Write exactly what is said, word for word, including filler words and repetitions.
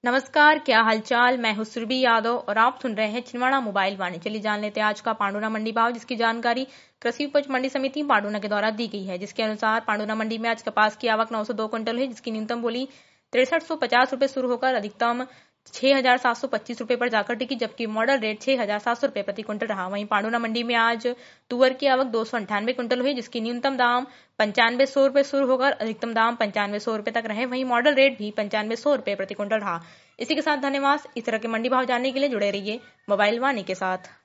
नमस्कार, क्या हालचाल। मैं हूं सुरभि यादव और आप सुन रहे हैं छिंदवाड़ा मोबाइल वाणी। चलिए जान लेते हैं आज का पांडुना मंडी भाव, जिसकी जानकारी कृषि उपज मंडी समिति पांडुना के द्वारा दी गई है। जिसके अनुसार पांडुना मंडी में आज कपास की आवक नौ सौ दो क्विंटल हुई, जिसकी न्यूनतम बोली तिरसठ सौ पचास रुपए शुरू होकर अधिकतम छह हजार सात सौ पच्चीस रुपए पर जाकर टिकी, जबकि मॉडल रेट छह हजार सात सौ रुपए प्रति क्विंटल रहा। वहीं पांडुना मंडी में आज तुअर की आवक दो सौ अंठानवे क्विंटल हुई, जिसकी न्यूनतम दाम पंचानवे सौ रुपए शुरू होकर अधिकतम दाम पंचानवे सौ रुपए तक रहे। वहीं मॉडल रेट भी पंचानवे सौ रुपए प्रति क्विंटल रहा। इसी के साथ धन्यवाद। इस तरह के मंडी भाव जानने के लिए जुड़े रहिए मोबाइल वाणी के साथ।